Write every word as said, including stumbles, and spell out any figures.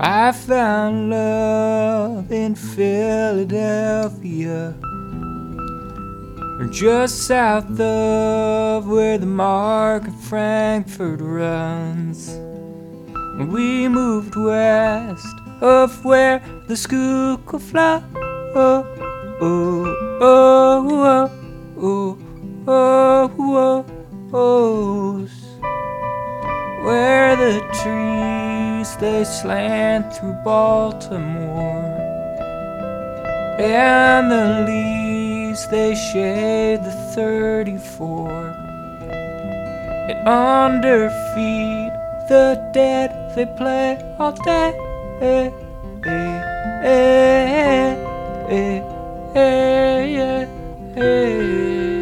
I found love in Philadelphia, just south of where the Market Frankfurt runs. We moved west of where the Schuylkill flows, oh, oh, oh, oh, oh, oh, oh, where the trees they slant through Baltimore, and the leaves they shade the thirty-four, and under feet the dead they play all day. Eh, eh, eh, eh, eh, eh, eh.